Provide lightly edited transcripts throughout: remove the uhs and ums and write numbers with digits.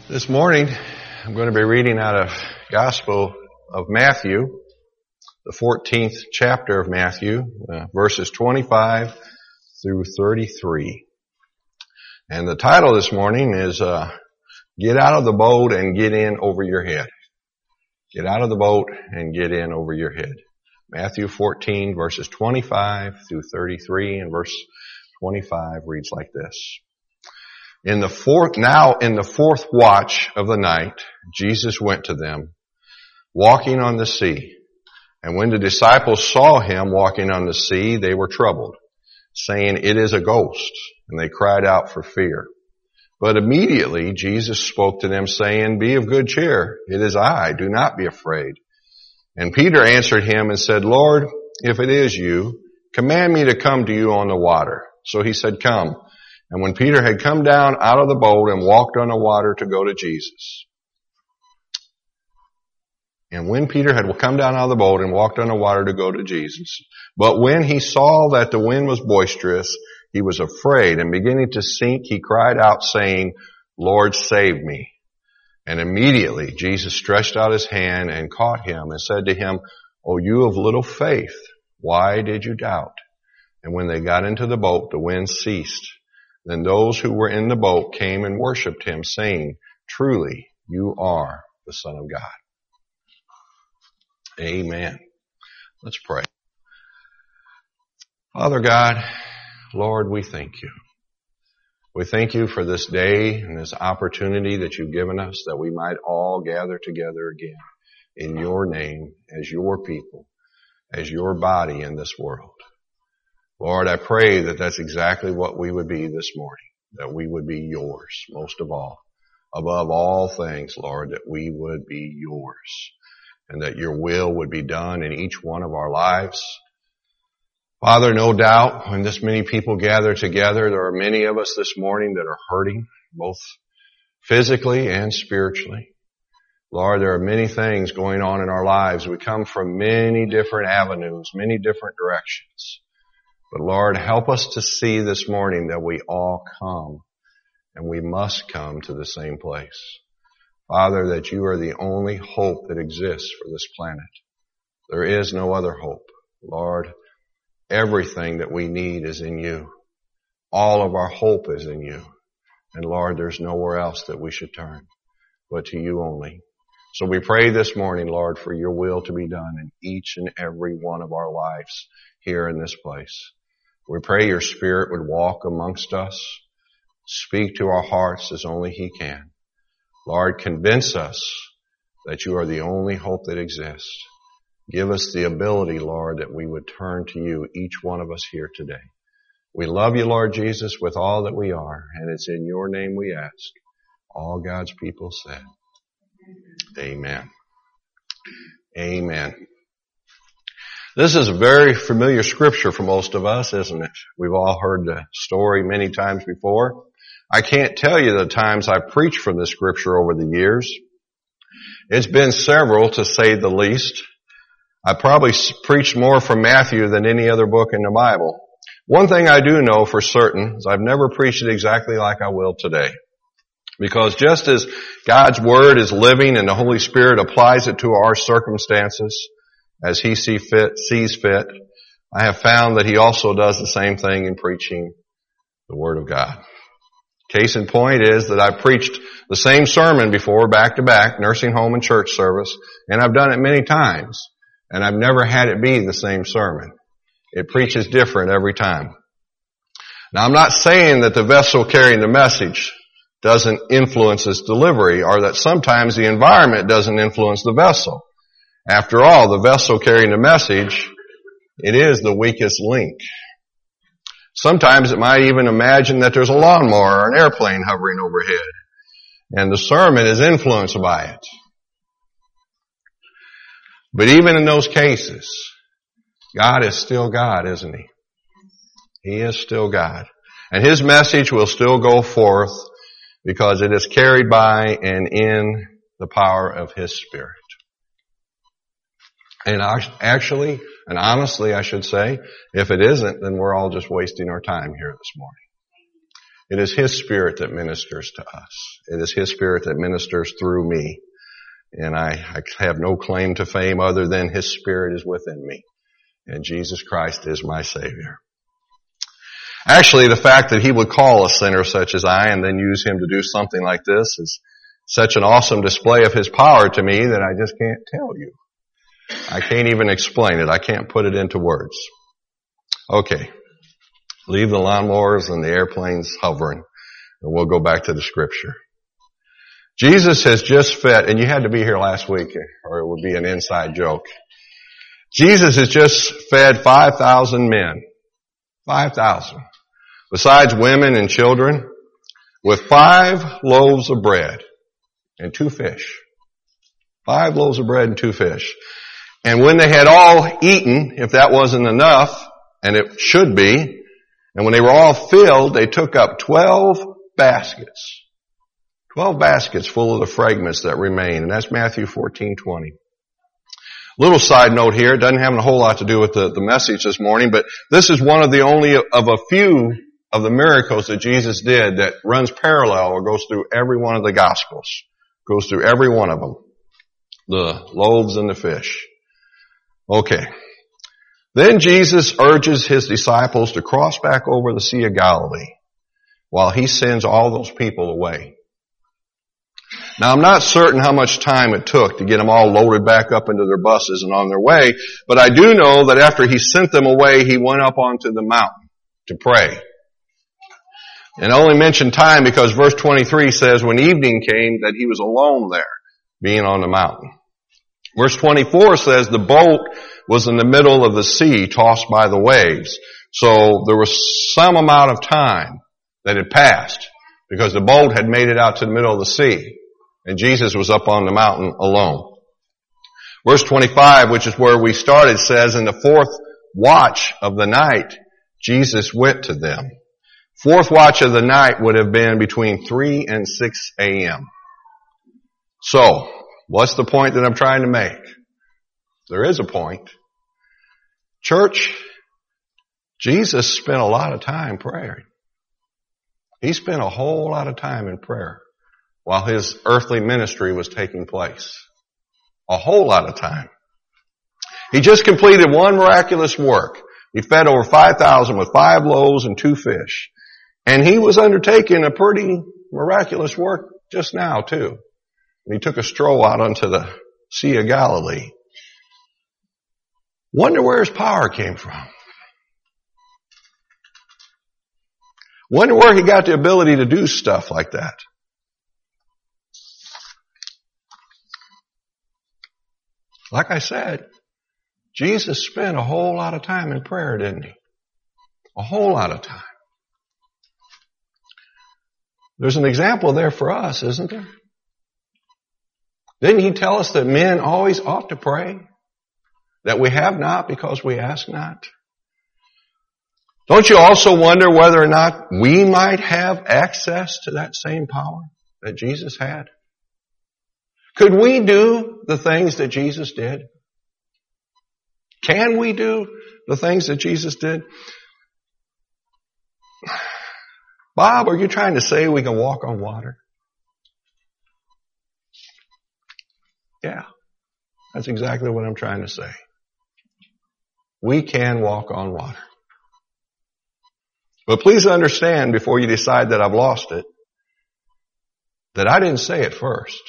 This morning, I'm going to be reading out of Gospel of Matthew, the 14th chapter of Matthew, verses 25 through 33. And the title this morning is, Get Out of the Boat and Get In Over Your Head. Get out of the boat and get in over your head. Matthew 14, verses 25 through 33, and verse 25 reads like this. In the fourth watch of the night, Jesus went to them, walking on the sea. And when the disciples saw him walking on the sea, they were troubled, saying, "It is a ghost." And they cried out for fear. But immediately Jesus spoke to them, saying, "Be of good cheer. It is I. Do not be afraid." And Peter answered him and said, "Lord, if it is you, command me to come to you on the water." So he said, "Come." And when Peter had come down out of the boat and walked on the water to go to Jesus. But when he saw that the wind was boisterous, he was afraid, and beginning to sink, he cried out, saying, "Lord, save me." And immediately Jesus stretched out his hand and caught him and said to him, "O you of little faith, why did you doubt?" And when they got into the boat, the wind ceased. Then those who were in the boat came and worshipped him, saying, "Truly, you are the Son of God." Amen. Let's pray. Father God, Lord, we thank you. We thank you for this day and this opportunity that you've given us, that we might all gather together again in your name, as your people, as your body in this world. Lord, I pray that that's exactly what we would be this morning, that we would be yours, most of all. Above all things, Lord, that we would be yours, and that your will would be done in each one of our lives. Father, no doubt, when this many people gather together, there are many of us this morning that are hurting, both physically and spiritually. Lord, there are many things going on in our lives. We come from many different avenues, many different directions. But Lord, help us to see this morning that we all come, and we must come to the same place. Father, that you are the only hope that exists for this planet. There is no other hope. Lord, everything that we need is in you. All of our hope is in you. And Lord, there's nowhere else that we should turn but to you only. So we pray this morning, Lord, for your will to be done in each and every one of our lives here in this place. We pray your Spirit would walk amongst us, speak to our hearts as only he can. Lord, convince us that you are the only hope that exists. Give us the ability, Lord, that we would turn to you, each one of us here today. We love you, Lord Jesus, with all that we are, and it's in your name we ask. All God's people said, Amen. Amen. This is a very familiar scripture for most of us, isn't it? We've all heard the story many times before. I can't tell you the times I've preached from this scripture over the years. It's been several, to say the least. I probably preached more from Matthew than any other book in the Bible. One thing I do know for certain is I've never preached it exactly like I will today. Because just as God's Word is living and the Holy Spirit applies it to our circumstances as he sees fit, I have found that he also does the same thing in preaching the Word of God. Case in point is that I've preached the same sermon before, back to back, nursing home and church service, and I've done it many times. And I've never had it be the same sermon. It preaches different every time. Now, I'm not saying that the vessel carrying the message doesn't influence its delivery, or that sometimes the environment doesn't influence the vessel. After all, the vessel carrying the message, it is the weakest link. Sometimes it might even imagine that there's a lawnmower or an airplane hovering overhead, and the sermon is influenced by it. But even in those cases, God is still God, isn't he? He is still God. And his message will still go forth because it is carried by and in the power of his Spirit. And actually, and honestly, I should say, if it isn't, then we're all just wasting our time here this morning. It is His Spirit that ministers to us. It is His Spirit that ministers through me. And I have no claim to fame other than His Spirit is within me. And Jesus Christ is my Savior. Actually, the fact that He would call a sinner such as I and then use him to do something like this is such an awesome display of His power to me that I just can't tell you. I can't even explain it. I can't put it into words. Okay. Leave the lawnmowers and the airplanes hovering, and we'll go back to the Scripture. Jesus has just fed, and you had to be here last week or it would be an inside joke. Jesus has just fed 5,000 men. 5,000. Besides women and children, with 5 loaves of bread and 2 fish. 5 loaves of bread and 2 fish. And when they had all eaten, if that wasn't enough, and it should be, and when they were all filled, they took up 12 baskets. 12 baskets full of the fragments that remain. And that's Matthew 14:20. Little side note here. It doesn't have a whole lot to do with the message this morning, but this is one of the only of a few of the miracles that Jesus did that runs parallel or goes through every one of the Gospels. Goes through every one of them. The loaves and the fish. Okay. Then Jesus urges His disciples to cross back over the Sea of Galilee while He sends all those people away. Now, I'm not certain how much time it took to get them all loaded back up into their buses and on their way, but I do know that after He sent them away, He went up onto the mountain to pray. And I only mention time because verse 23 says when evening came that He was alone there, being on the mountain. Verse 24 says the boat was in the middle of the sea, tossed by the waves. So there was some amount of time that had passed because the boat had made it out to the middle of the sea. And Jesus was up on the mountain alone. Verse 25, which is where we started, says, in the 4th watch of the night, Jesus went to them. 4th watch of the night would have been between 3 and 6 a.m. So, what's the point that I'm trying to make? There is a point. Church, Jesus spent a lot of time praying. He spent a whole lot of time in prayer while His earthly ministry was taking place. A whole lot of time. He just completed one miraculous work. He fed over 5,000 with 5 loaves and 2 fish. And He was undertaking a pretty miraculous work just now, too. He took a stroll out onto the Sea of Galilee. Wonder where His power came from. Wonder where He got the ability to do stuff like that. Like I said, Jesus spent a whole lot of time in prayer, didn't He? A whole lot of time. There's an example there for us, isn't there? Didn't He tell us that men always ought to pray? That we have not because we ask not? Don't you also wonder whether or not we might have access to that same power that Jesus had? Could we do the things that Jesus did? Can we do the things that Jesus did? Bob, are you trying to say we can walk on water? Yeah, that's exactly what I'm trying to say. We can walk on water. But please understand before you decide that I've lost it, that I didn't say it first.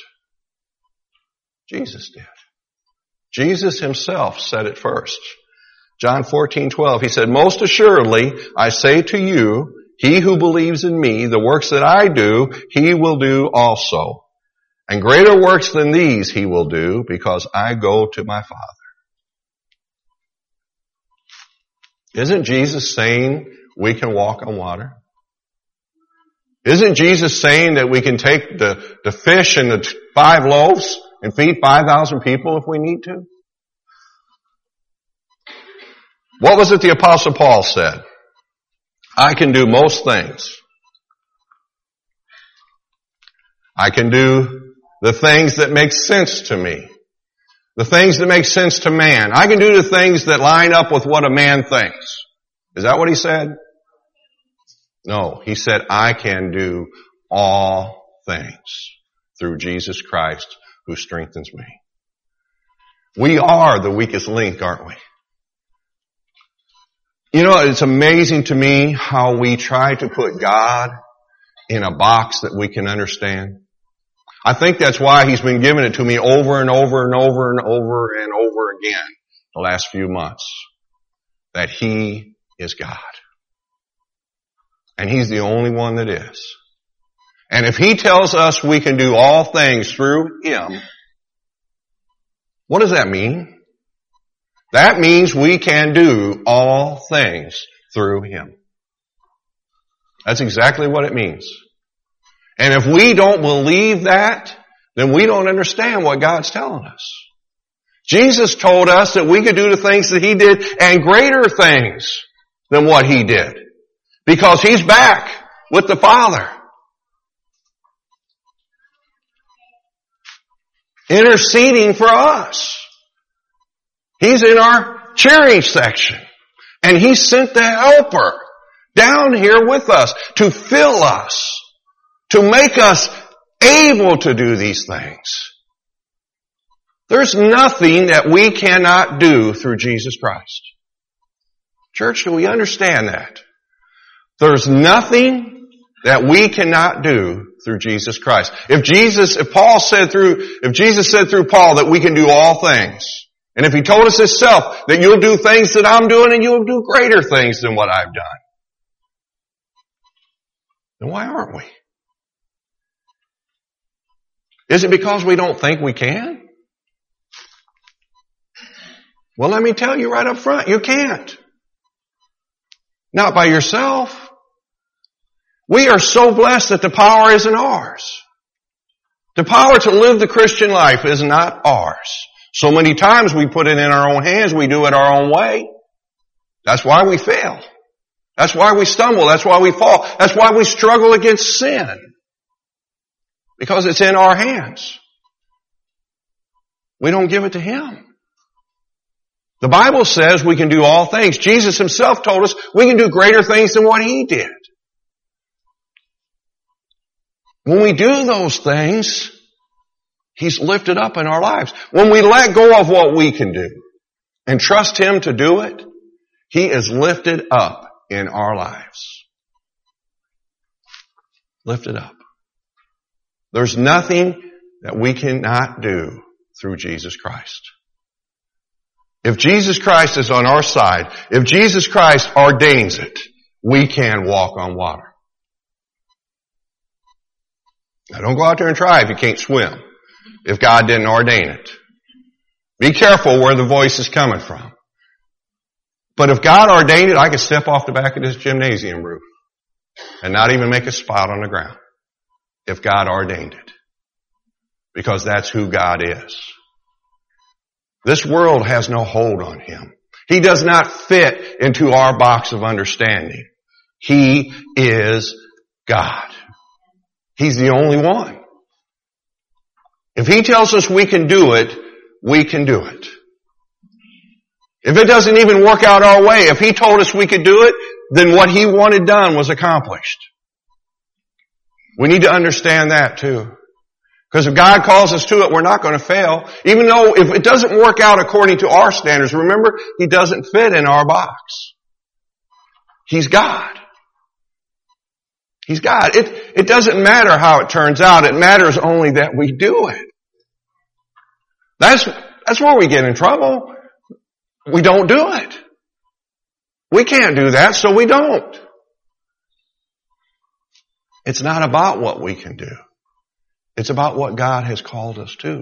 Jesus did. Jesus Himself said it first. John 14:12, He said, most assuredly, I say to you, he who believes in me, the works that I do, he will do also. And greater works than these he will do, because I go to my Father. Isn't Jesus saying we can walk on water? Isn't Jesus saying that we can take the fish and the 5 loaves and feed 5,000 people if we need to? What was it the Apostle Paul said? I can do most things. I can do the things that make sense to me. The things that make sense to man. I can do the things that line up with what a man thinks. Is that what he said? No, he said, I can do all things through Jesus Christ who strengthens me. We are the weakest link, aren't we? You know, it's amazing to me how we try to put God in a box that we can understand. I think that's why he's been giving it to me over and over and over and over and over again the last few months. That he is God. And he's the only one that is. And if he tells us we can do all things through him, what does that mean? That means we can do all things through him. That's exactly what it means. And if we don't believe that, then we don't understand what God's telling us. Jesus told us that we could do the things that he did and greater things than what he did. Because he's back with the Father. Interceding for us. He's in our cheering section. And he sent the helper down here with us to fill us, to make us able to do these things. There's nothing that we cannot do through Jesus Christ. Church, do we understand that? There's nothing that we cannot do through Jesus Christ. If Jesus said through Paul that we can do all things, and if he told us himself that you'll do things that I'm doing and you'll do greater things than what I've done, then why aren't we? Is it because we don't think we can? Well, let me tell you right up front, you can't. Not by yourself. We are so blessed that the power isn't ours. The power to live the Christian life is not ours. So many times we put it in our own hands, we do it our own way. That's why we fail. That's why we stumble. That's why we fall. That's why we struggle against sin. Because it's in our hands. We don't give it to him. The Bible says we can do all things. Jesus himself told us we can do greater things than what he did. When we do those things, he's lifted up in our lives. When we let go of what we can do and trust him to do it, he is lifted up in our lives. Lifted up. There's nothing that we cannot do through Jesus Christ. If Jesus Christ is on our side, if Jesus Christ ordains it, we can walk on water. Now don't go out there and try if you can't swim, if God didn't ordain it. Be careful where the voice is coming from. But if God ordained it, I could step off the back of this gymnasium roof and not even make a spot on the ground. If God ordained it. Because that's who God is. This world has no hold on him. He does not fit into our box of understanding. He is God. He's the only one. If he tells us we can do it, we can do it. If it doesn't even work out our way, if he told us we could do it, then what he wanted done was accomplished. We need to understand that too. Because if God calls us to it, we're not going to fail. Even though if it doesn't work out according to our standards, remember, he doesn't fit in our box. He's God. He's God. It doesn't matter how it turns out. It matters only that we do it. That's where we get in trouble. We don't do it. We can't do that, so we don't. It's not about what we can do. It's about what God has called us to.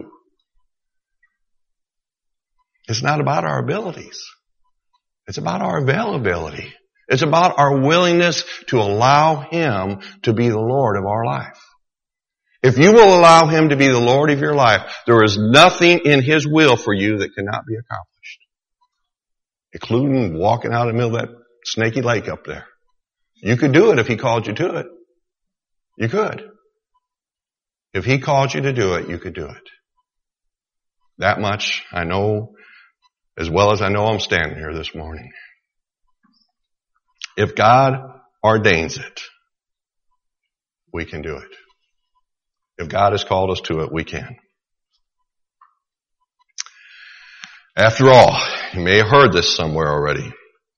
It's not about our abilities. It's about our availability. It's about our willingness to allow him to be the Lord of our life. If you will allow him to be the Lord of your life, there is nothing in his will for you that cannot be accomplished. Including walking out in the middle of that snaky lake up there. You could do it if he called you to it. You could. If he called you to do it, you could do it. That much I know as well as I know I'm standing here this morning. If God ordains it, we can do it. If God has called us to it, we can. After all, you may have heard this somewhere already.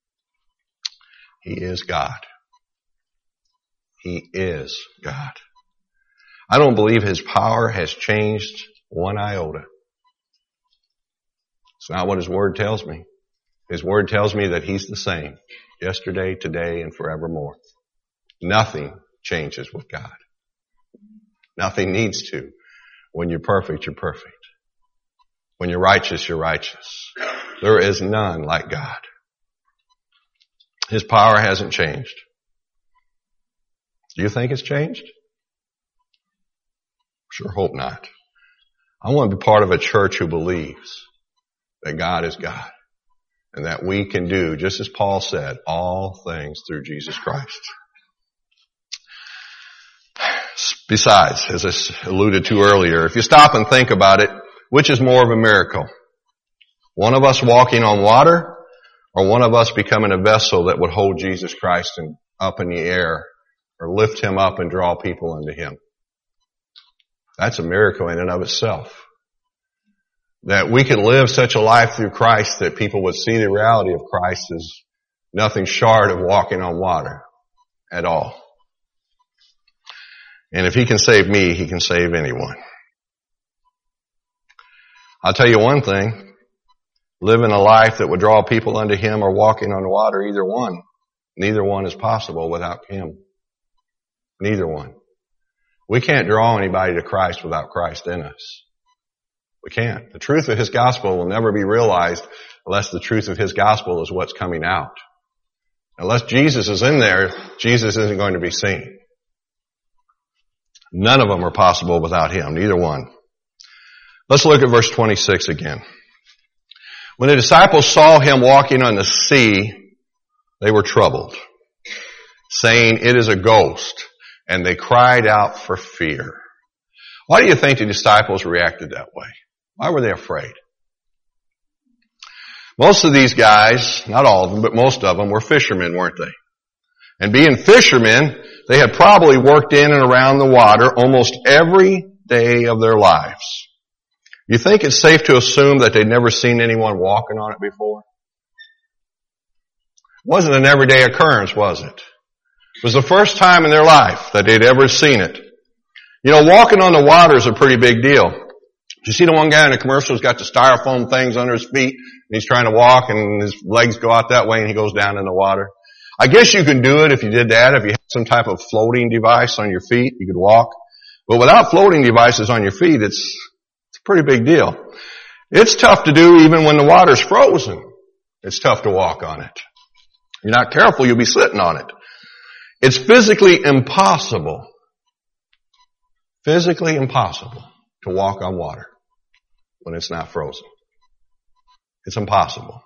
He is God. He is God. I don't believe His power has changed one iota. It's not what His Word tells me. His Word tells me that He's the same yesterday, today, and forevermore. Nothing changes with God. Nothing needs to. When you're perfect, you're perfect. When you're righteous, you're righteous. There is none like God. His power hasn't changed. Do you think it's changed? Sure hope not. I want to be part of a church who believes that God is God and that we can do, just as Paul said, all things through Jesus Christ. Besides, as I alluded to earlier, if you stop and think about it, which is more of a miracle? One of us walking on water or one of us becoming a vessel that would hold Jesus Christ up in the air or lift Him up and draw people unto Him? That's a miracle in and of itself. That we can live such a life through Christ that people would see the reality of Christ as nothing short of walking on water at all. And if He can save me, He can save anyone. I'll tell you one thing. Living a life that would draw people unto Him or walking on water, neither one is possible without Him. Neither one. We can't draw anybody to Christ without Christ in us. We can't. The truth of His gospel will never be realized unless the truth of His gospel is what's coming out. Unless Jesus is in there, Jesus isn't going to be seen. None of them are possible without Him, neither one. Let's look at verse 26 again. When the disciples saw Him walking on the sea, they were troubled, saying, "It is a ghost," and they cried out for fear. Why do you think the disciples reacted that way? Why were they afraid? Most of these guys, not all of them, but most of them were fishermen, weren't they? And being fishermen, they had probably worked in and around the water almost every day of their lives. You think it's safe to assume that they'd never seen anyone walking on it before? It wasn't an everyday occurrence, was it? It was the first time in their life that they'd ever seen it. You know, walking on the water is a pretty big deal. You see the one guy in the commercial who's got the styrofoam things under his feet, and he's trying to walk, and his legs go out that way, and he goes down in the water. I guess you could do it if you did that. If you had some type of floating device on your feet, you could walk. But without floating devices on your feet, it's a pretty big deal. It's tough to do even when the water's frozen. It's tough to walk on it. If you're not careful, you'll be sitting on it. It's physically impossible to walk on water when it's not frozen. It's impossible.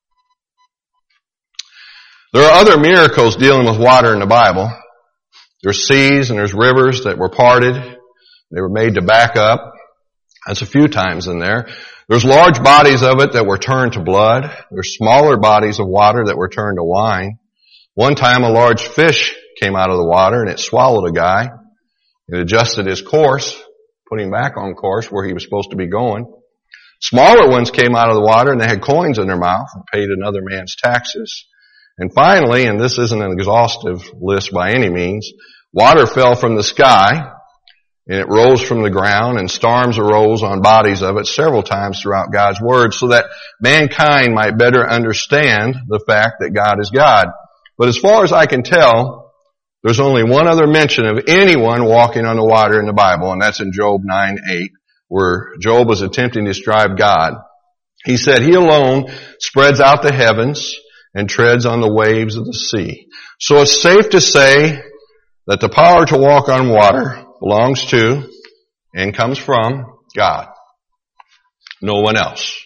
There are other miracles dealing with water in the Bible. There's seas and there's rivers that were parted. They were made to back up. That's a few times in there. There's large bodies of it that were turned to blood. There's smaller bodies of water that were turned to wine. One time a large fish came out of the water and it swallowed a guy. It adjusted his course, put him back on course where he was supposed to be going. Smaller ones came out of the water and they had coins in their mouth and paid another man's taxes. And finally, and this isn't an exhaustive list by any means, water fell from the sky and it rose from the ground, and storms arose on bodies of it several times throughout God's Word so that mankind might better understand the fact that God is God. But as far as I can tell, there's only one other mention of anyone walking on the water in the Bible, and that's in Job 9:8, where Job was attempting to describe God. He said, "He alone spreads out the heavens and treads on the waves of the sea." So it's safe to say that the power to walk on water belongs to and comes from God. No one else.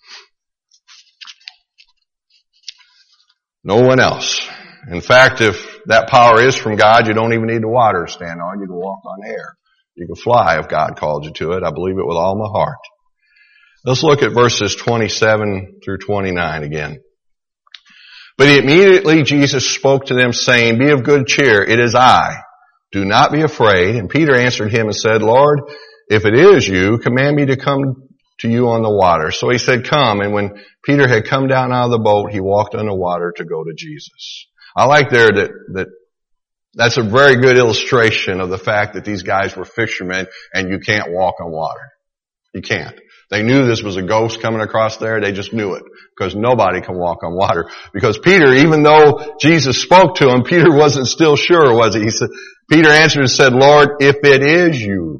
No one else. In fact, if that power is from God, you don't even need the water to stand on. You can walk on air. You can fly if God called you to it. I believe it with all my heart. Let's look at verses 27 through 29 again. But immediately Jesus spoke to them, saying, "Be of good cheer, it is I. Do not be afraid. And Peter answered him and said, Lord, if it is you, command me to come to you on the water. So he said, come. And when Peter had come down out of the boat, he walked on the water to go to Jesus. I like there that's a very good illustration of the fact that these guys were fishermen and you can't walk on water. You can't. They knew this was a ghost coming across there. They just knew it because nobody can walk on water. Because Peter, even though Jesus spoke to him, Peter wasn't still sure, was he? Peter answered and said, Lord, if it is you,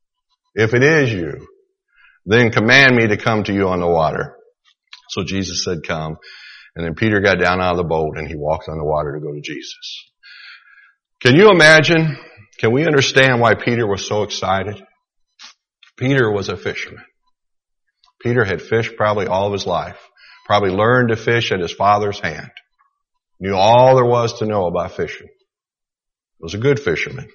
then command me to come to you on the water. So Jesus said, come. And then Peter got down out of the boat and he walked on the water to go to Jesus. Can you imagine? Can we understand why Peter was so excited? Peter was a fisherman. Peter had fished probably all of his life. Probably learned to fish at his father's hand. Knew all there was to know about fishing. Was a good fisherman.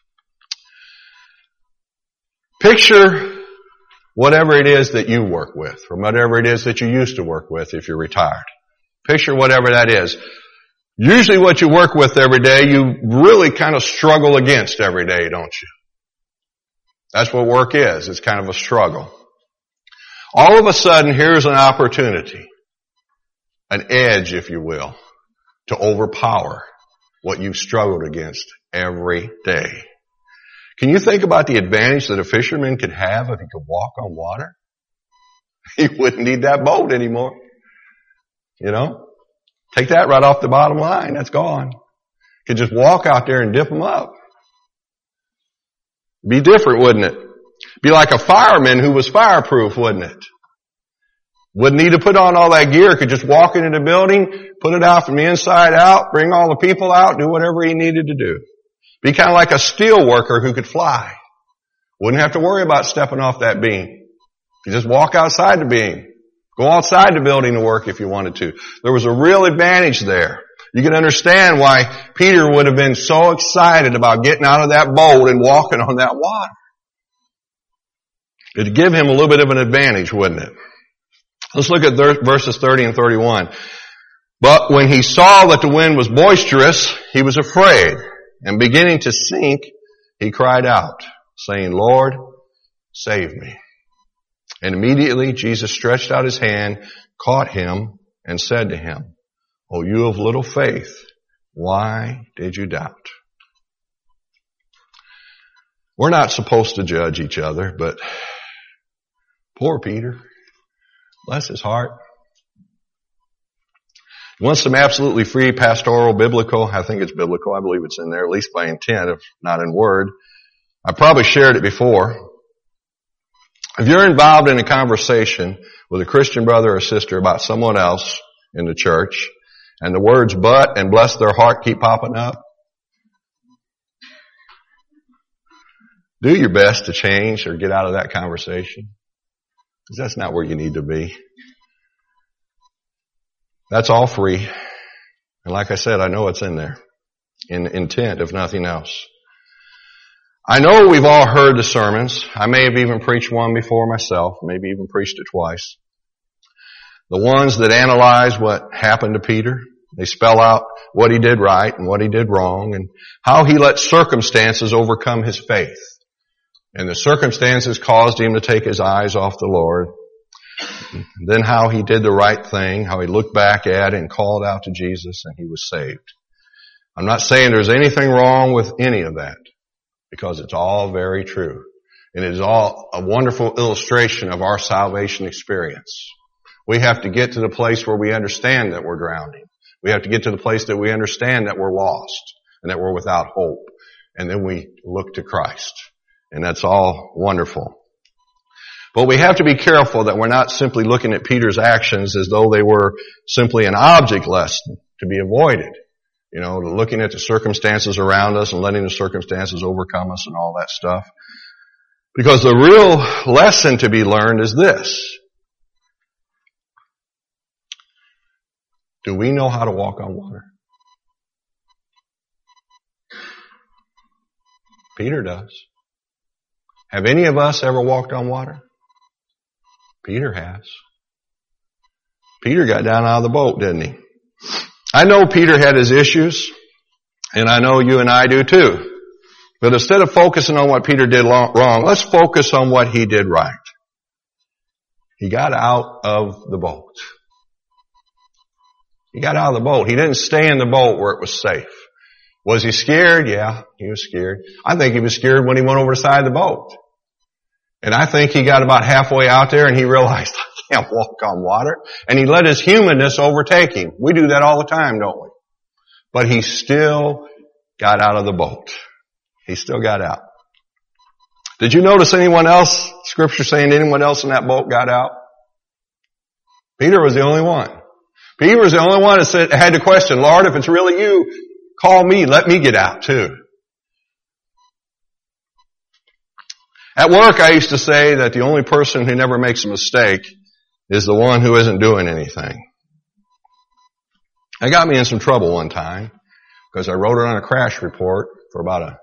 Picture whatever it is that you work with, or whatever it is that you used to work with if you're retired. Picture whatever that is. Usually what you work with every day, you really kind of struggle against every day, don't you? That's what work is. It's kind of a struggle. All of a sudden, here's an opportunity, an edge, if you will, to overpower what you've struggled against every day. Can you think about the advantage that a fisherman could have if he could walk on water? He wouldn't need that boat anymore. You know? Take that right off the bottom line. That's gone. Could just walk out there and dip them up. Be different, wouldn't it? Be like a fireman who was fireproof, wouldn't it? Wouldn't need to put on all that gear. Could just walk into the building, put it out from the inside out, bring all the people out, do whatever he needed to do. Be kind of like a steel worker who could fly. Wouldn't have to worry about stepping off that beam. You just walk outside the beam. Go outside the building to work if you wanted to. There was a real advantage there. You can understand why Peter would have been so excited about getting out of that boat and walking on that water. It'd give him a little bit of an advantage, wouldn't it? Let's look at verses 30 and 31. But when he saw that the wind was boisterous, he was afraid, and beginning to sink, he cried out, saying, Lord, save me. And immediately Jesus stretched out his hand, caught him, and said to him, O you of little faith, why did you doubt? We're not supposed to judge each other, but poor Peter, bless his heart. You want some absolutely free pastoral biblical, I think it's biblical, I believe it's in there, at least by intent, if not in word. I probably shared it before. If you're involved in a conversation with a Christian brother or sister about someone else in the church, and the words but and bless their heart keep popping up, do your best to change or get out of that conversation. Because that's not where you need to be. That's all free. And like I said, I know it's in there. In intent, if nothing else. I know we've all heard the sermons. I may have even preached one before myself. Maybe even preached it twice. The ones that analyze what happened to Peter. They spell out what he did right and what he did wrong and how he let circumstances overcome his faith. And the circumstances caused him to take his eyes off the Lord. And then how he did the right thing, how he looked back at it and called out to Jesus and he was saved. I'm not saying there's anything wrong with any of that because it's all very true. And it is all a wonderful illustration of our salvation experience. We have to get to the place where we understand that we're drowning. We have to get to the place that we understand that we're lost and that we're without hope. And then we look to Christ. And that's all wonderful. But we have to be careful that we're not simply looking at Peter's actions as though they were simply an object lesson to be avoided. You know, looking at the circumstances around us and letting the circumstances overcome us and all that stuff. Because the real lesson to be learned is this. Do we know how to walk on water? Peter does. Have any of us ever walked on water? Peter has. Peter got down out of the boat, didn't he? I know Peter had his issues, and I know you and I do too. But instead of focusing on what Peter did wrong, let's focus on what he did right. He got out of the boat. He got out of the boat. He didn't stay in the boat where it was safe. Was he scared? Yeah, he was scared. I think he was scared when he went over the side of the boat. And I think he got about halfway out there and he realized, I can't walk on water. And he let his humanness overtake him. We do that all the time, don't we? But he still got out of the boat. He still got out. Did you notice anyone else, Scripture saying anyone else in that boat got out? Peter was the only one. Peter was the only one that had the question, Lord, if it's really you, call me, let me get out too. At work, I used to say that the only person who never makes a mistake is the one who isn't doing anything. That got me in some trouble one time because I wrote it on a crash report for about a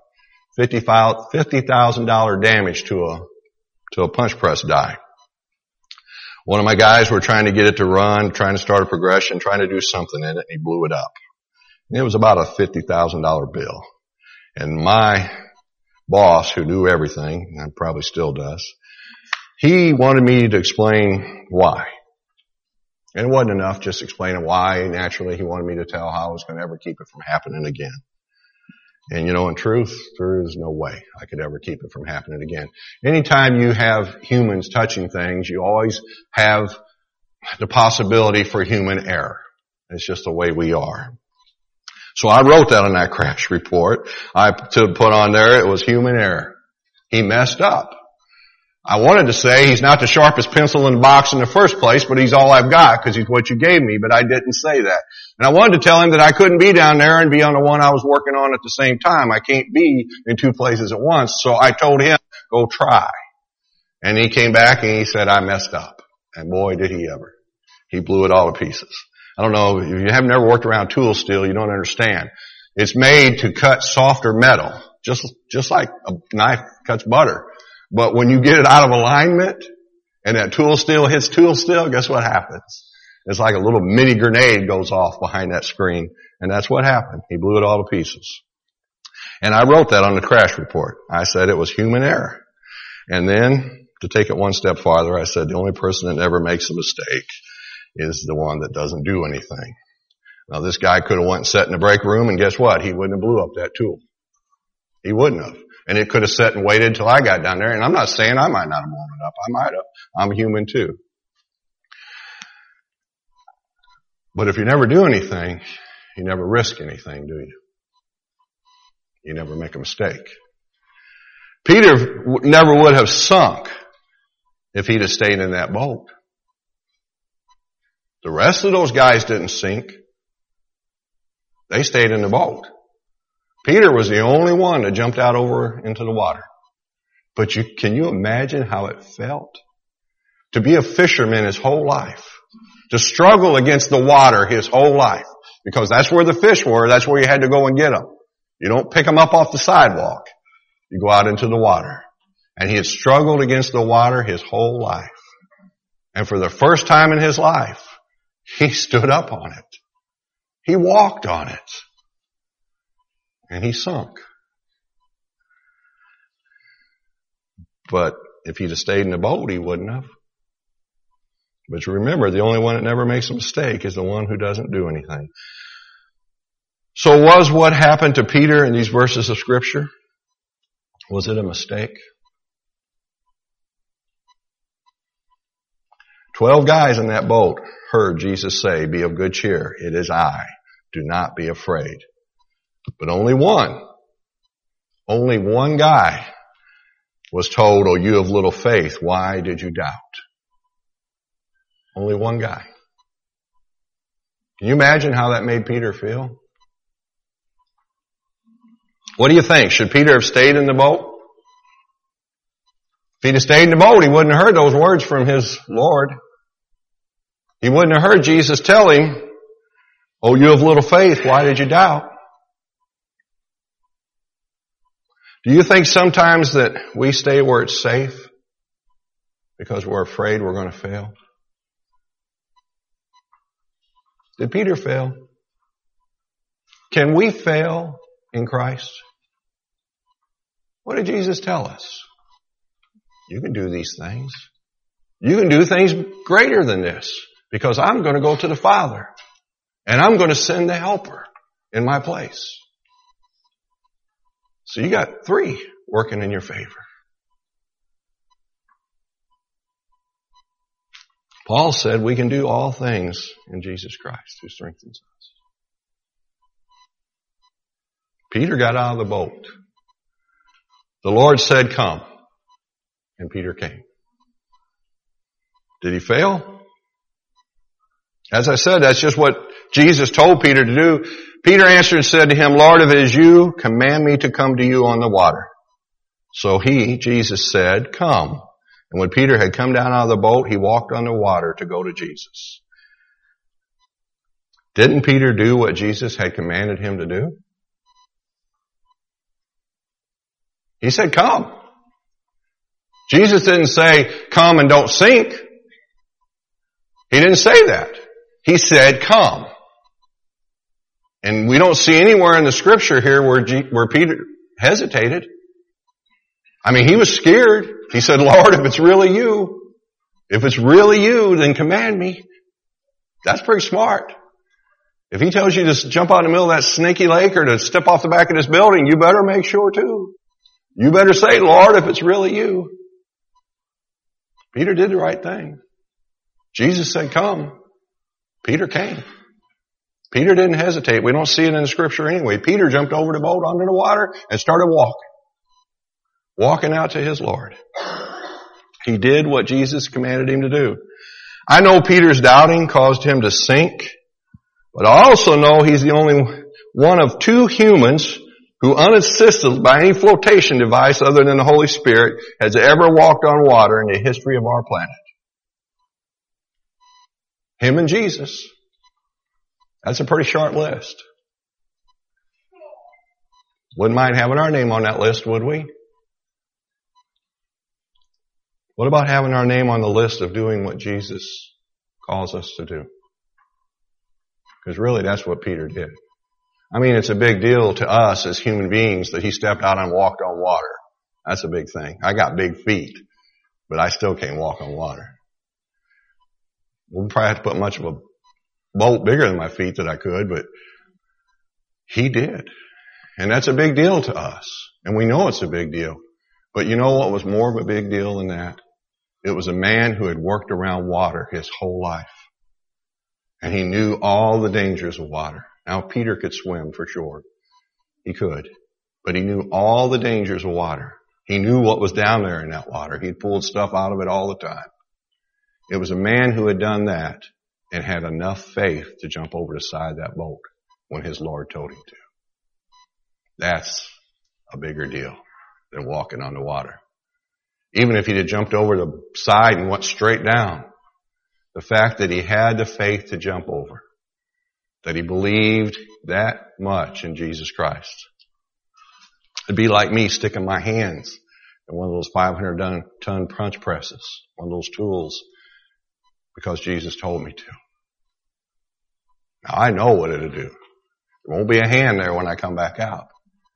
$50,000 damage to a punch press die. One of my guys were trying to get it to run, trying to start a progression, trying to do something in it, and he blew it up. And it was about a $50,000 bill. And my boss, who knew everything, and probably still does, he wanted me to explain why. And it wasn't enough just explaining why. Naturally, he wanted me to tell how I was going to ever keep it from happening again. And you know, in truth, there is no way I could ever keep it from happening again. Anytime you have humans touching things, you always have the possibility for human error. It's just the way we are. So I wrote that on that crash report. To put on there, it was human error. He messed up. I wanted to say he's not the sharpest pencil in the box in the first place, but he's all I've got because he's what you gave me, but I didn't say that. And I wanted to tell him that I couldn't be down there and be on the one I was working on at the same time. I can't be in two places at once. So I told him, go try. And he came back and he said, I messed up. And boy, did he ever. He blew it all to pieces. I don't know, if you have never worked around tool steel, you don't understand. It's made to cut softer metal, just like a knife cuts butter. But when you get it out of alignment and that tool steel hits tool steel, guess what happens? It's like a little mini grenade goes off behind that screen. And that's what happened. He blew it all to pieces. And I wrote that on the crash report. I said it was human error. And then, to take it one step farther, I said the only person that never makes a mistake is the one that doesn't do anything. Now this guy could have went and sat in the break room and guess what? He wouldn't have blew up that tool. He wouldn't have. And it could have sat and waited till I got down there. And I'm not saying I might not have blown it up. I might have. I'm human too. But if you never do anything, you never risk anything, do you? You never make a mistake. Peter never would have sunk if he'd have stayed in that boat. The rest of those guys didn't sink. They stayed in the boat. Peter was the only one that jumped out over into the water. But can you imagine how it felt? To be a fisherman his whole life. To struggle against the water his whole life. Because that's where the fish were. That's where you had to go and get them. You don't pick them up off the sidewalk. You go out into the water. And he had struggled against the water his whole life. And for the first time in his life, he stood up on it. He walked on it. And he sunk. But if he'd have stayed in the boat, he wouldn't have. But you remember, the only one that never makes a mistake is the one who doesn't do anything. So was what happened to Peter in these verses of Scripture, was it a mistake? 12 guys in that boat heard Jesus say, be of good cheer. It is I. Do not be afraid. But only one guy was told, oh, you of little faith, why did you doubt? Only one guy. Can you imagine how that made Peter feel? What do you think? Should Peter have stayed in the boat? If he'd have stayed in the boat, he wouldn't have heard those words from his Lord. He wouldn't have heard Jesus tell him, oh, you of little faith, why did you doubt? Do you think sometimes that we stay where it's safe because we're afraid we're going to fail? Did Peter fail? Can we fail in Christ? What did Jesus tell us? You can do these things. You can do things greater than this because I'm going to go to the Father and I'm going to send the helper in my place. So you got 3 working in your favor. Paul said we can do all things in Jesus Christ who strengthens us. Peter got out of the boat. The Lord said, come. And Peter came. Did he fail? As I said, that's just what Jesus told Peter to do. Peter answered and said to him, Lord, if it is you, command me to come to you on the water. So Jesus said, come. And when Peter had come down out of the boat, he walked on the water to go to Jesus. Didn't Peter do what Jesus had commanded him to do? He said, come. Jesus didn't say, come and don't sink. He didn't say that. He said, come. And we don't see anywhere in the scripture here where Peter hesitated. I mean, he was scared. He said, Lord, if it's really you, then command me. That's pretty smart. If he tells you to jump out in the middle of that snaky lake or to step off the back of this building, you better make sure too. You better say, Lord, if it's really you. Peter did the right thing. Jesus said, come. Peter came. Peter didn't hesitate. We don't see it in the scripture anyway. Peter jumped over the boat under the water and started walking out to his Lord. He did what Jesus commanded him to do. I know Peter's doubting caused him to sink, but I also know he's the only one of 2 humans who, unassisted by any flotation device other than the Holy Spirit, has ever walked on water in the history of our planet. Him and Jesus. That's a pretty short list. Wouldn't mind having our name on that list, would we? What about having our name on the list of doing what Jesus calls us to do? Because really that's what Peter did. I mean, it's a big deal to us as human beings that he stepped out and walked on water. That's a big thing. I got big feet, but I still can't walk on water. We'll probably have to put much of a boat bigger than my feet that I could, but he did. And that's a big deal to us. And we know it's a big deal. But you know what was more of a big deal than that? It was a man who had worked around water his whole life. And he knew all the dangers of water. Now, Peter could swim for sure. He could. But he knew all the dangers of water. He knew what was down there in that water. He'd pulled stuff out of it all the time. It was a man who had done that and had enough faith to jump over the side of that boat when his Lord told him to. That's a bigger deal than walking on the water. Even if he'd have jumped over the side and went straight down, the fact that he had the faith to jump over, that he believed that much in Jesus Christ. It'd be like me sticking my hands in one of those 500-ton punch presses, one of those tools, because Jesus told me to. Now I know what it'll do. There won't be a hand there when I come back out.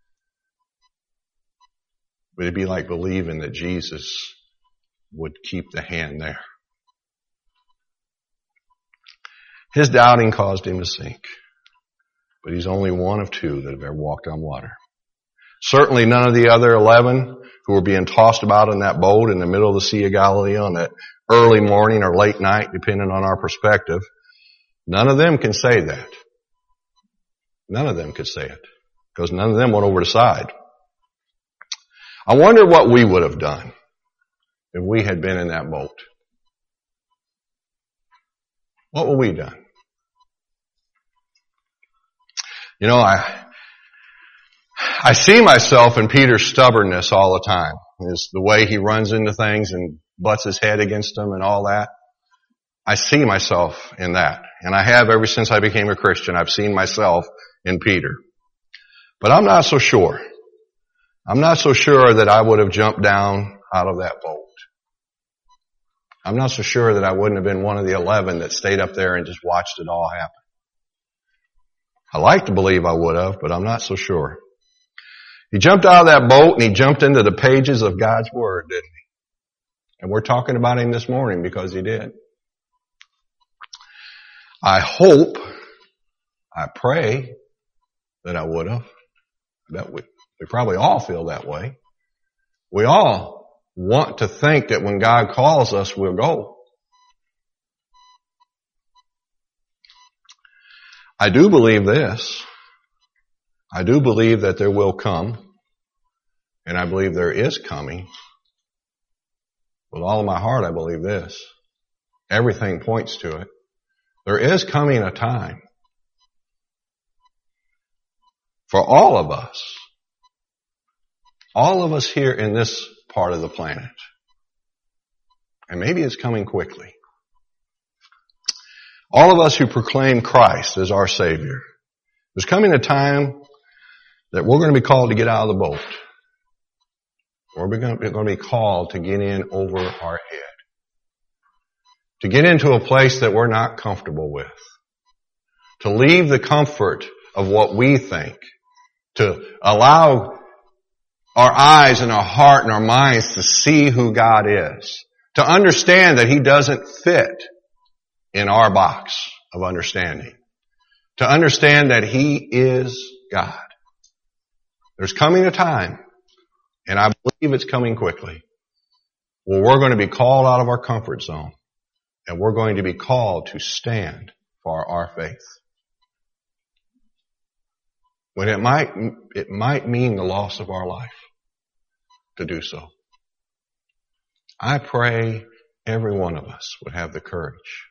But it'd be like believing that Jesus would keep the hand there. His doubting caused him to sink. But he's only one of 2 that have ever walked on water. Certainly none of the other 11 who were being tossed about in that boat in the middle of the Sea of Galilee on that early morning or late night, depending on our perspective, none of them can say that. None of them could say it. Because none of them went over the side. I wonder what we would have done if we had been in that boat. What would we have done? You know, I see myself in Peter's stubbornness all the time. It's the way he runs into things and butts his head against them and all that. I see myself in that. And I have ever since I became a Christian. I've seen myself in Peter. But I'm not so sure. I'm not so sure that I would have jumped down out of that boat. I'm not so sure that I wouldn't have been one of the 11 that stayed up there and just watched it all happen. I like to believe I would have, but I'm not so sure. He jumped out of that boat and he jumped into the pages of God's Word, didn't he? And we're talking about him this morning because he did. I hope, I pray that I would have. That we probably all feel that way. We all want to think that when God calls us, we'll go. I do believe this. I do believe that there will come, and I believe there is coming. With all of my heart, I believe this. Everything points to it. There is coming a time for all of us here in this part of the planet. And maybe it's coming quickly. All of us who proclaim Christ as our Savior. There's coming a time that we're going to be called to get out of the boat. We're going to be called to get in over our head. To get into a place that we're not comfortable with. To leave the comfort of what we think. To allow our eyes and our heart and our minds to see who God is. To understand that He doesn't fit in our box of understanding. To understand that He is God. There's coming a time, and I believe it's coming quickly, where we're going to be called out of our comfort zone, and we're going to be called to stand for our faith. When it might mean the loss of our life to do so. I pray every one of us would have the courage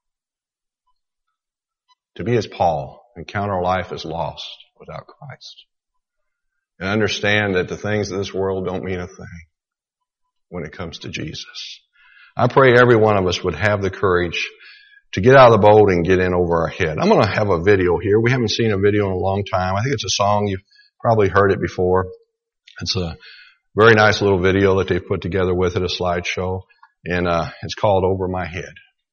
to be as Paul and count our life as lost without Christ. And understand that the things of this world don't mean a thing when it comes to Jesus. I pray every one of us would have the courage to get out of the boat and get in over our head. I'm going to have a video here. We haven't seen a video in a long time. I think it's a song. You've probably heard it before. It's a very nice little video that they've put together with it, a slideshow. And it's called Over My Head.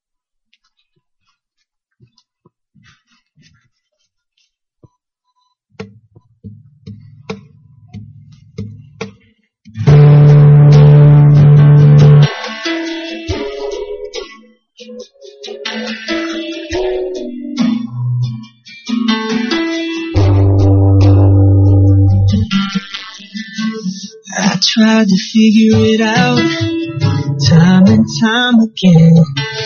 I tried to figure it out time and time again,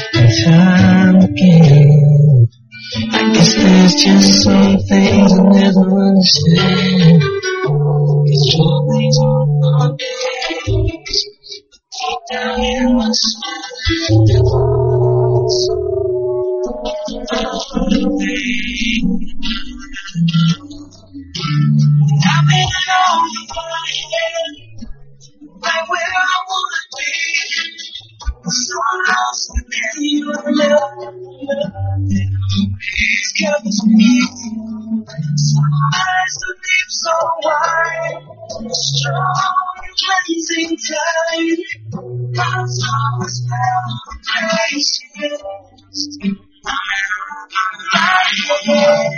I guess there's just some things I never understand. Cause your things are my days, deep down in my soul, the voice of the pain. I've been over my head, right where I wanna be. Someone else within your love, please covers me. Some eyes so deep, so wide, strong and cleansing tide. God's always found grace. I'm over my head.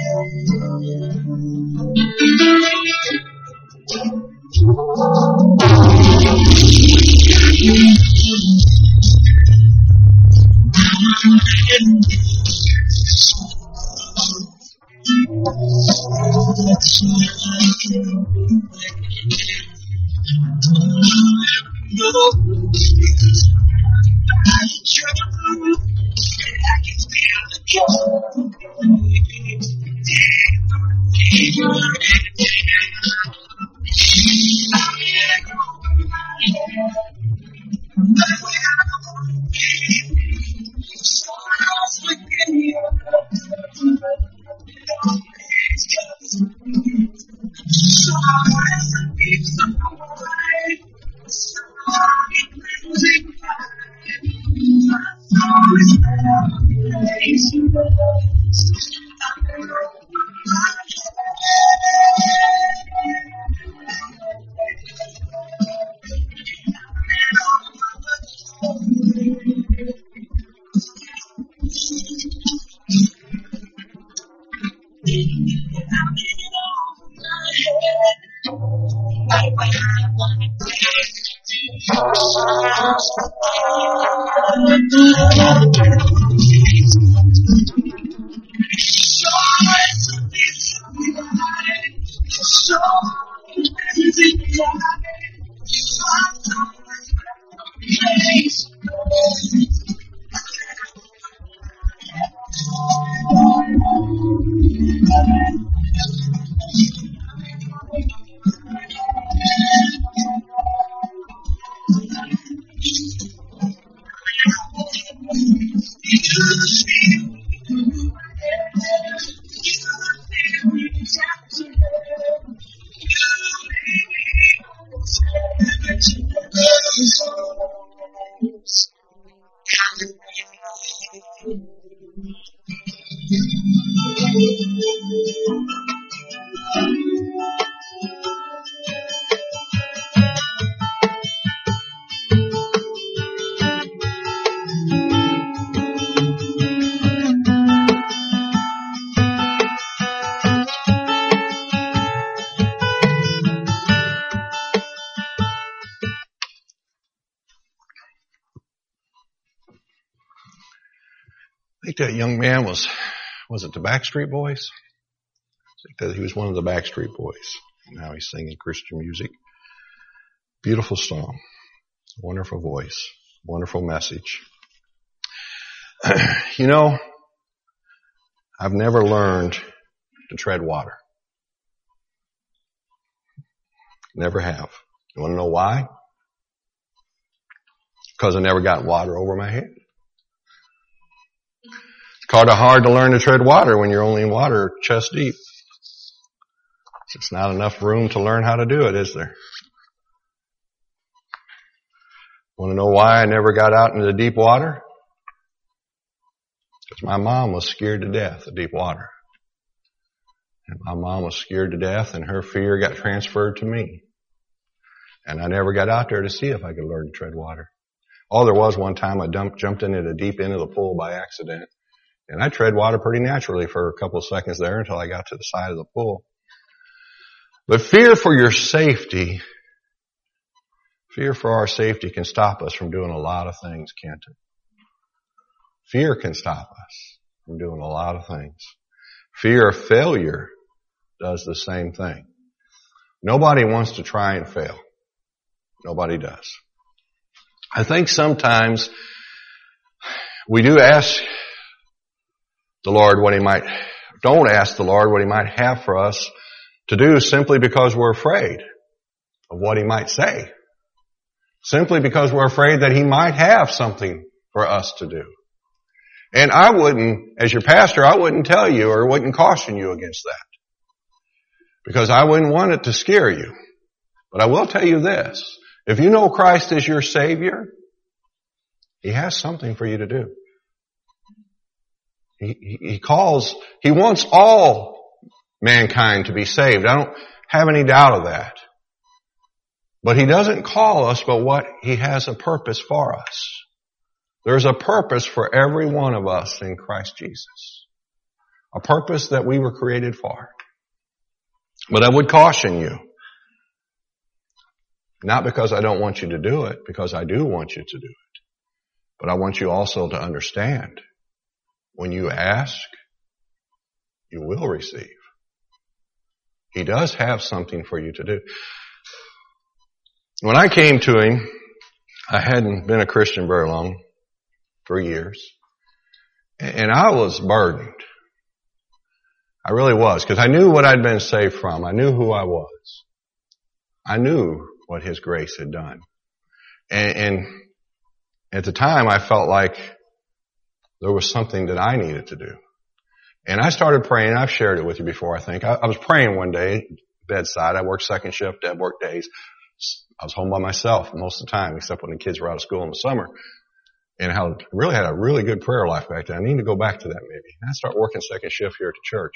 I think that young man was it the Backstreet Boys? I think that he was one of the Backstreet Boys. Now he's singing Christian music. Beautiful song. Wonderful voice. Wonderful message. You know, I've never learned to tread water. Never have. You want to know why? Because I never got water over my head. It's kind of hard to learn to tread water when you're only in water chest deep. It's not enough room to learn how to do it, is there? Want to know why I never got out into the deep water? Because my mom was scared to death of deep water. And my mom was scared to death, and her fear got transferred to me. And I never got out there to see if I could learn to tread water. All there was one time I jumped into the deep end of the pool by accident. And I tread water pretty naturally for a couple of seconds there until I got to the side of the pool. But fear for your safety, fear for our safety can stop us from doing a lot of things, can't it? Fear can stop us from doing a lot of things. Fear of failure does the same thing. Nobody wants to try and fail. Nobody does. I think sometimes we do ask the Lord don't ask the Lord what He might have for us to do simply because we're afraid of what He might say. Simply because we're afraid that He might have something for us to do. And I wouldn't, as your pastor, I wouldn't tell you or wouldn't caution you against that. Because I wouldn't want it to scare you. But I will tell you this. If you know Christ is your Savior, He has something for you to do. He wants all mankind to be saved. I don't have any doubt of that. But He doesn't call us, but what He has a purpose for us. There's a purpose for every one of us in Christ Jesus. A purpose that we were created for. But I would caution you. Not because I don't want you to do it, because I do want you to do it. But I want you also to understand. When you ask, you will receive. He does have something for you to do. When I came to Him, I hadn't been a Christian very long, 3 years. And I was burdened. I really was, because I knew what I'd been saved from. I knew who I was. I knew what His grace had done. And at the time, I felt like there was something that I needed to do. And I started praying. I've shared it with you before, I think. I was praying one day, bedside. I worked second shift, Dad worked days. I was home by myself most of the time, except when the kids were out of school in the summer. And I really had a really good prayer life back then. I need to go back to that maybe. And I started working second shift here at the church.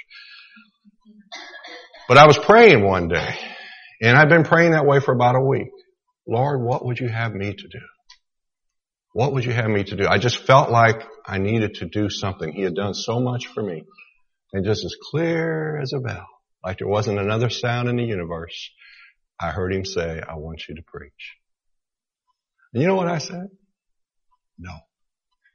But I was praying one day. And I've been praying that way for about a week. Lord, what would you have me to do? What would you have me to do? I just felt like I needed to do something. He had done so much for me. And just as clear as a bell, like there wasn't another sound in the universe, I heard Him say, I want you to preach. And you know what I said? No.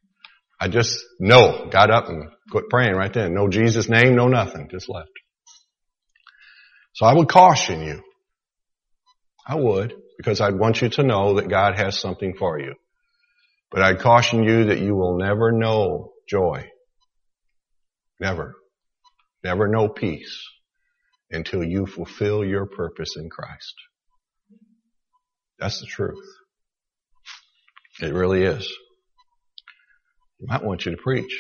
I just got up and quit praying right then. No Jesus' name, no nothing. Just left. So I would caution you. I would, because I'd want you to know that God has something for you. But I'd caution you that you will never know joy. Never. Never know peace until you fulfill your purpose in Christ. That's the truth. It really is. He might want you to preach.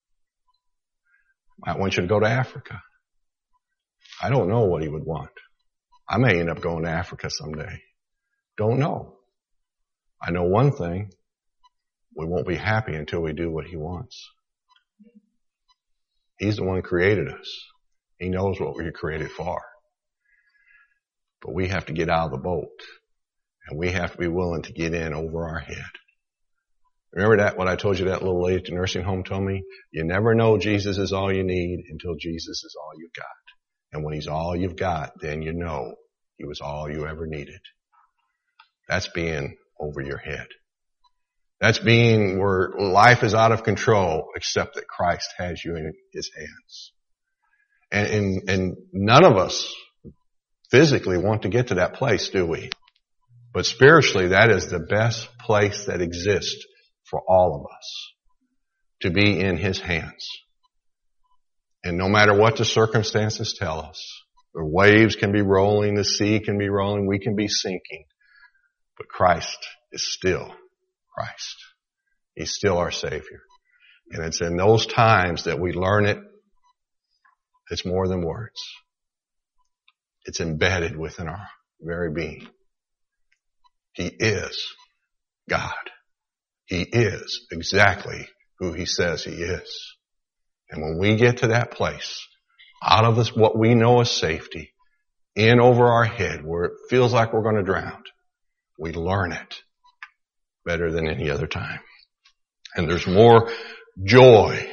Might want you to go to Africa. I don't know what he would want. I may end up going to Africa someday. Don't know. I know one thing. We won't be happy until we do what he wants. He's the one who created us. He knows what we were created for. But we have to get out of the boat. And we have to be willing to get in over our head. Remember that, what I told you that little lady at the nursing home told me? You never know Jesus is all you need until Jesus is all you've got. And when he's all you've got, then you know he was all you ever needed. That's being over your head. That's being where life is out of control, except that Christ has you in his hands. And none of us physically want to get to that place, do we? But spiritually, that is the best place that exists for all of us, to be in his hands. And no matter what the circumstances tell us, the waves can be rolling, the sea can be rolling, we can be sinking, but Christ is still Christ. He's still our Savior. And it's in those times that we learn it. It's more than words. It's embedded within our very being. He is God. He is exactly who he says he is. And when we get to that place, out of this, what we know as safety, in over our head, where it feels like we're going to drown, we learn it better than any other time. And there's more joy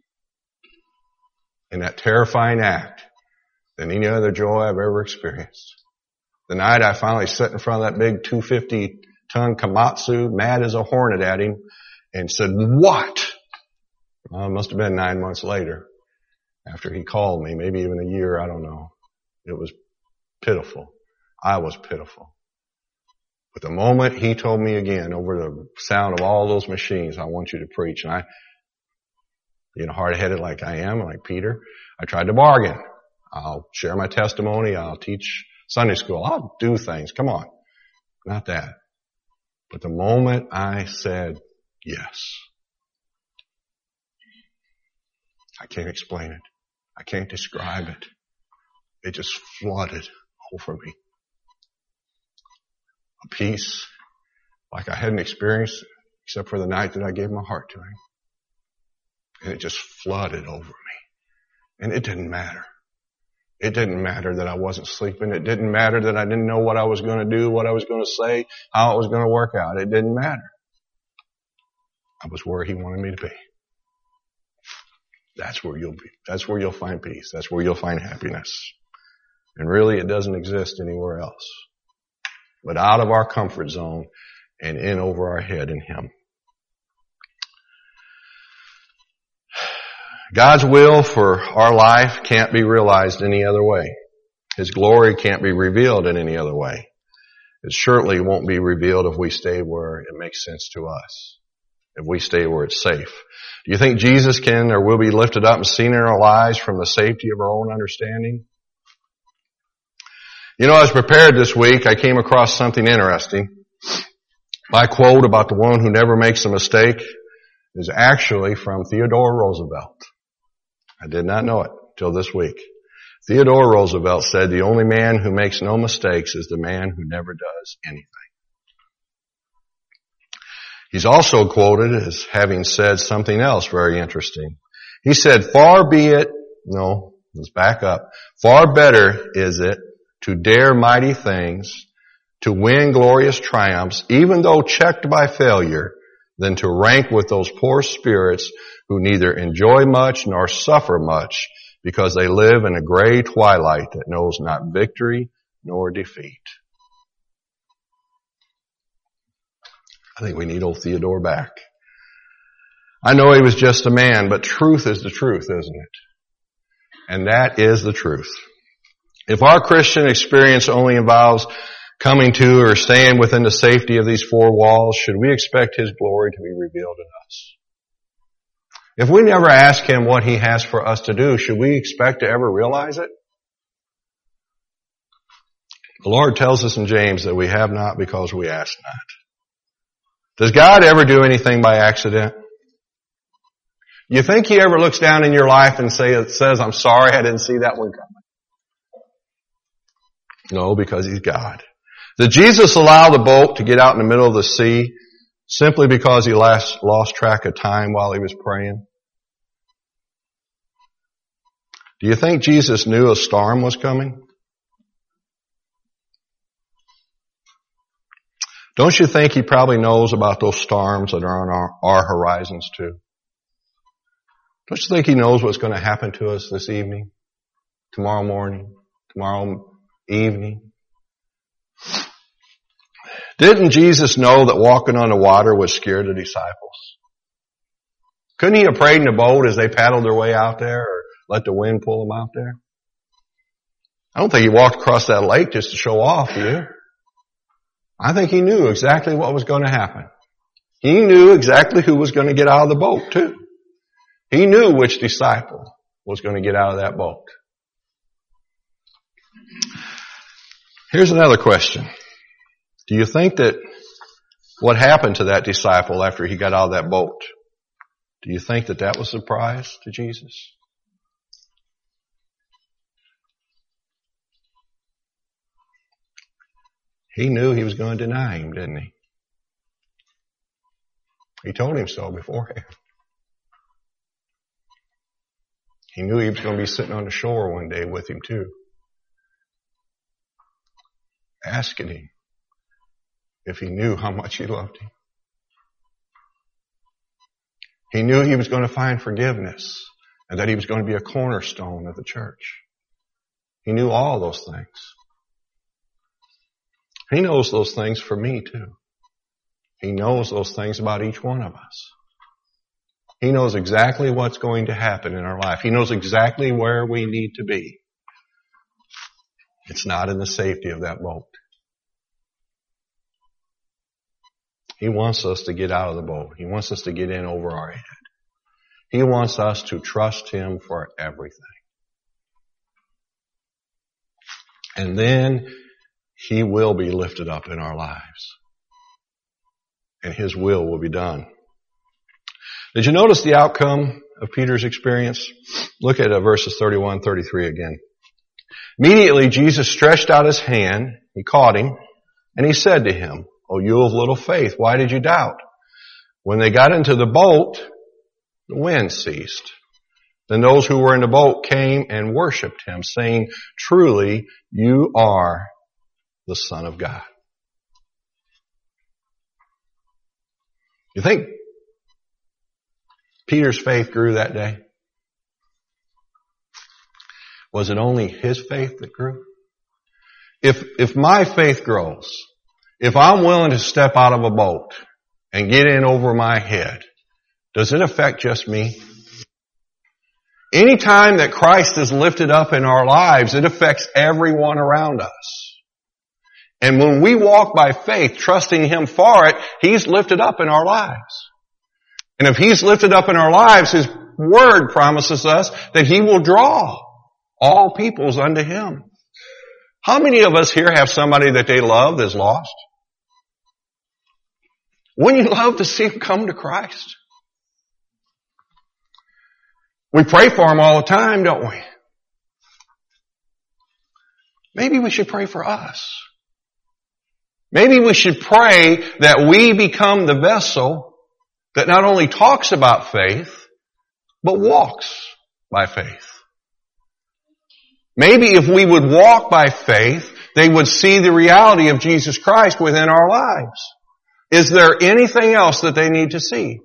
in that terrifying act than any other joy I've ever experienced. The night I finally sat in front of that big 250-ton Komatsu, mad as a hornet at him, and said, "What?" Well, it must have been 9 months later, after he called me, maybe even a year, I don't know. It was pitiful. I was pitiful. But the moment he told me again, over the sound of all those machines, "I want you to preach," and I, hard-headed like I am, like Peter, I tried to bargain. I'll share my testimony. I'll teach Sunday school. I'll do things. Come on. Not that. But the moment I said yes, I can't explain it. I can't describe it. It just flooded over me. A peace like I hadn't experienced except for the night that I gave my heart to him. And it just flooded over me. And it didn't matter. It didn't matter that I wasn't sleeping. It didn't matter that I didn't know what I was going to do, what I was going to say, how it was going to work out. It didn't matter. I was where he wanted me to be. That's where you'll be. That's where you'll find peace. That's where you'll find happiness. And really, it doesn't exist anywhere else. But out of our comfort zone and in over our head in him. God's will for our life can't be realized any other way. His glory can't be revealed in any other way. It certainly won't be revealed if we stay where it makes sense to us. If we stay where it's safe. Do you think Jesus can or will be lifted up and seen in our lives from the safety of our own understanding? As I was prepared this week, I came across something interesting. My quote about the one who never makes a mistake is actually from Theodore Roosevelt. I did not know it till this week. Theodore Roosevelt said, "The only man who makes no mistakes is the man who never does anything." He's also quoted as having said something else very interesting. He said, "Far better is it to dare mighty things, to win glorious triumphs, even though checked by failure, than to rank with those poor spirits who neither enjoy much nor suffer much, because they live in a gray twilight that knows not victory nor defeat." I think we need old Theodore back. I know he was just a man, but truth is the truth, isn't it? And that is the truth. If our Christian experience only involves coming to or staying within the safety of these four walls, should we expect his glory to be revealed in us? If we never ask him what he has for us to do, should we expect to ever realize it? The Lord tells us in James that we have not because we ask not. Does God ever do anything by accident? You think he ever looks down in your life and says, I'm sorry, I didn't see that one coming? No, because he's God. Did Jesus allow the boat to get out in the middle of the sea simply because he lost track of time while he was praying? Do you think Jesus knew a storm was coming? Don't you think he probably knows about those storms that are on our horizons too? Don't you think he knows what's going to happen to us this evening, tomorrow morning, tomorrow evening? Didn't Jesus know that walking on the water would scare the disciples? Couldn't he have prayed in the boat as they paddled their way out there or let the wind pull them out there? I don't think he walked across that lake just to show off, do you? I think he knew exactly what was going to happen. He knew exactly who was going to get out of the boat too. He knew which disciple was going to get out of that boat. Here's another question. Do you think that what happened to that disciple after he got out of that boat, do you think that was a surprise to Jesus? He knew he was going to deny him, didn't he? He told him so beforehand. He knew he was going to be sitting on the shore one day with him too, asking him if he knew how much he loved him. He knew he was going to find forgiveness and that he was going to be a cornerstone of the church. He knew all those things. He knows those things for me too. He knows those things about each one of us. He knows exactly what's going to happen in our life. He knows exactly where we need to be. It's not in the safety of that boat. He wants us to get out of the boat. He wants us to get in over our head. He wants us to trust him for everything. And then he will be lifted up in our lives. And his will be done. Did you notice the outcome of Peter's experience? Look at verses 31, 33 again. Immediately Jesus stretched out his hand, he caught him, and he said to him, "O you of little faith, why did you doubt?" When they got into the boat, the wind ceased. Then those who were in the boat came and worshipped him, saying, "Truly, you are the Son of God." You think Peter's faith grew that day? Was it only his faith that grew? If my faith grows, if I'm willing to step out of a boat and get in over my head, does it affect just me? Anytime that Christ is lifted up in our lives, it affects everyone around us. And when we walk by faith, trusting him for it, he's lifted up in our lives. And if he's lifted up in our lives, his word promises us that he will draw all peoples unto him. How many of us here have somebody that they love that's lost? Wouldn't you love to see them come to Christ? We pray for them all the time, don't we? Maybe we should pray for us. Maybe we should pray that we become the vessel that not only talks about faith, but walks by faith. Maybe if we would walk by faith, they would see the reality of Jesus Christ within our lives. Is there anything else that they need to see?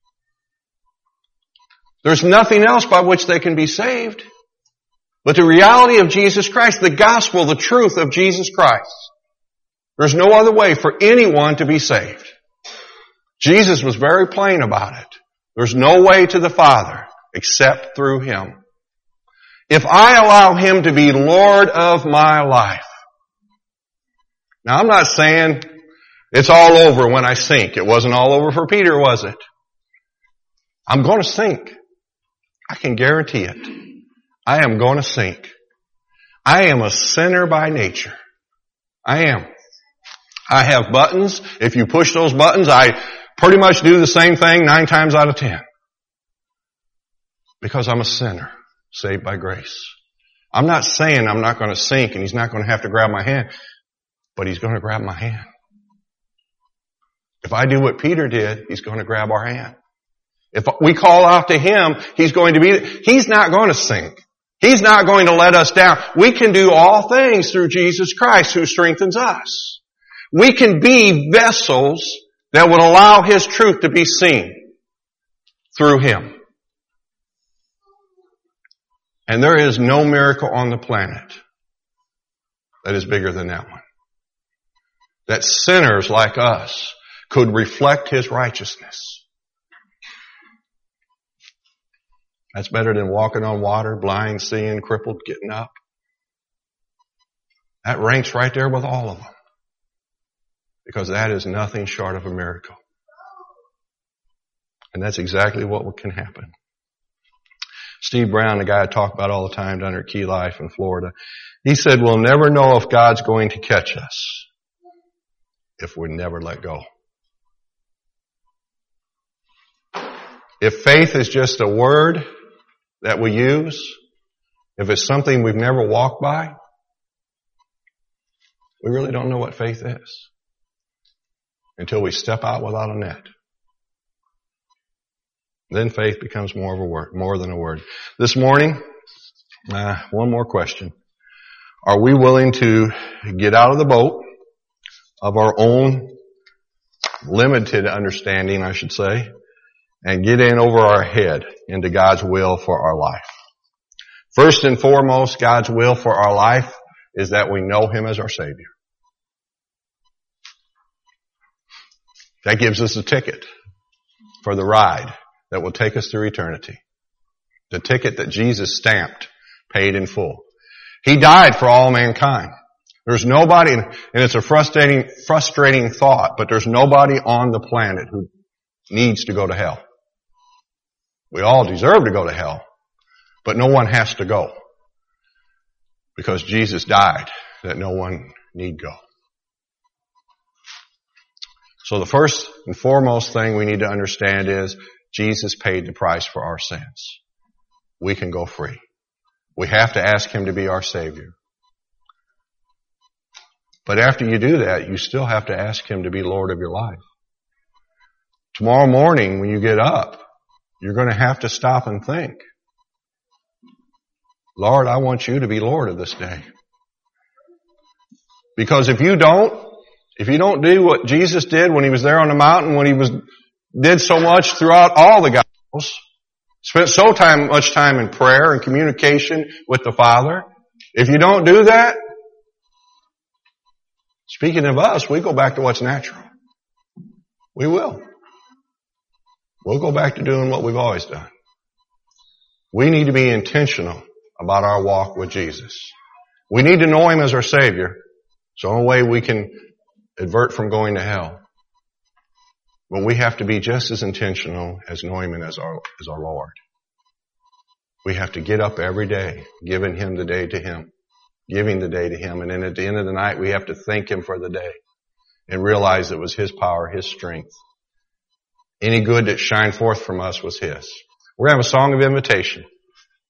There's nothing else by which they can be saved. But the reality of Jesus Christ, the gospel, the truth of Jesus Christ. There's no other way for anyone to be saved. Jesus was very plain about it. There's no way to the Father except through Him. If I allow Him to be Lord of my life. Now I'm not saying it's all over when I sink. It wasn't all over for Peter, was it? I'm going to sink. I can guarantee it. I am going to sink. I am a sinner by nature. I am. I have buttons. If you push those buttons, I pretty much do the same thing 9 times out of 10. Because I'm a sinner, saved by grace. I'm not saying I'm not going to sink and He's not going to have to grab my hand, but He's going to grab my hand. If I do what Peter did, He's going to grab our hand. If we call out to Him, He's going to be, He's not going to sink. He's not going to let us down. We can do all things through Jesus Christ who strengthens us. We can be vessels that would allow His truth to be seen through Him. And there is no miracle on the planet that is bigger than that one. That sinners like us could reflect His righteousness. That's better than walking on water, blind, seeing, crippled, getting up. That ranks right there with all of them. Because that is nothing short of a miracle. And that's exactly what can happen. Steve Brown, the guy I talk about all the time down there at Key Life in Florida, he said, we'll never know if God's going to catch us if we never let go. If faith is just a word that we use, if it's something we've never walked by, we really don't know what faith is until we step out without a net. Then faith becomes more of a word, more than a word. This morning, one more question. Are we willing to get out of the boat of our own limited understanding, I should say, and get in over our head into God's will for our life? First and foremost, God's will for our life is that we know Him as our Savior. That gives us a ticket for the ride that will take us through eternity. The ticket that Jesus stamped, paid in full. He died for all mankind. There's nobody, and it's a frustrating thought, but there's nobody on the planet who needs to go to hell. We all deserve to go to hell, but no one has to go. Because Jesus died that no one need go. So the first and foremost thing we need to understand is Jesus paid the price for our sins. We can go free. We have to ask Him to be our Savior. But after you do that, you still have to ask Him to be Lord of your life. Tomorrow morning when you get up, you're going to have to stop and think, Lord, I want You to be Lord of this day. Because if you don't do what Jesus did when He was there on the mountain, when He did so much throughout all the Gospels, spent much time in prayer and communication with the Father. If you don't do that, speaking of us, we go back to what's natural. We will. We'll go back to doing what we've always done. We need to be intentional about our walk with Jesus. We need to know Him as our Savior. It's the only way we can advert from going to hell. But we have to be just as intentional as knowing Him as our Lord. We have to get up every day, giving the day to Him. And then at the end of the night, we have to thank Him for the day and realize it was His power, His strength. Any good that shined forth from us was His. We're going to have a song of invitation.